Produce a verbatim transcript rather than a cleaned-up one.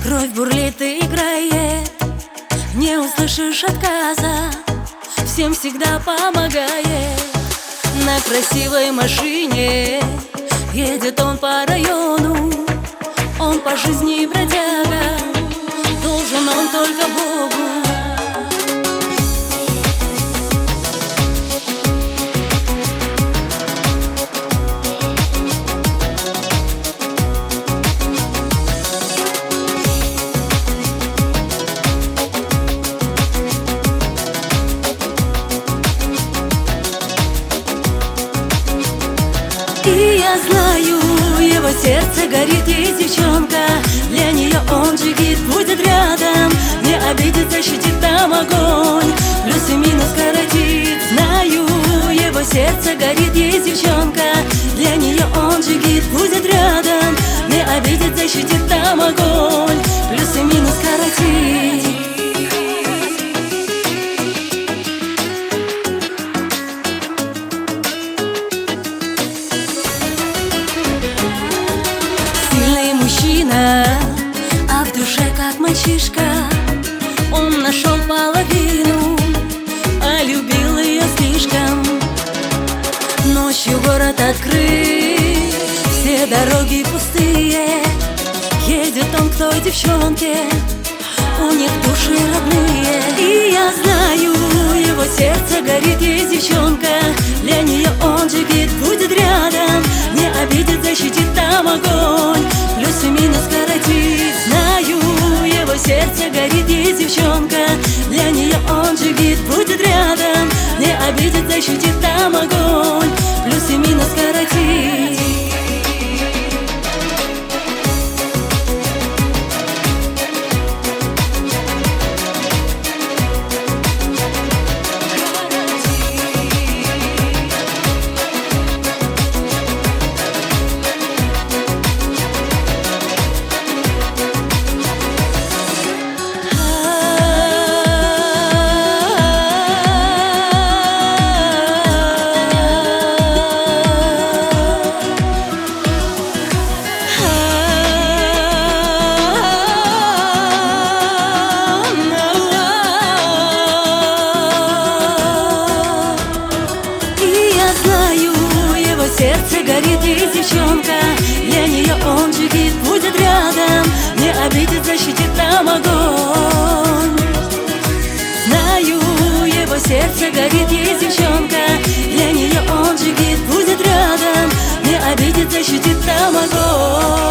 Кровь бурлит и играет, не услышишь отказа, всем всегда помогает. На красивой машине едет он по району, он по жизни бродяга, должен он только Богу. И я знаю, его сердце горит, есть девчонка, для нее он джигит, будет рядом, не обидит, защитит там огонь, плюс и минус коротит. Знаю, его сердце горит, есть девчонка, для нее он джигит, будет рядом, не обидит, защитит там огонь, плюс и минус коротит. А в душе как мальчишка, он нашел половину, а любил ее слишком. Ночью город открыт, все дороги пустые, едет он к той девчонке, у них души родные. И я знаю, его сердце горит, есть девчонка, для нее он джигит, будет рядом, не обидит, защитит там огонь, плюс и минус коротит. Знаю, его сердце горит, есть девчонка, для нее он джигит, будет рядом, не обидит, защитит там огонь, плюс и минус коротит. Сердце горит, есть девчонка, для нее он джигит, будет рядом, не обидит, защитит там огонь. Знаю, его сердце горит, есть девчонка, для нее он джигит, будет рядом, не обидит, защитит там огонь.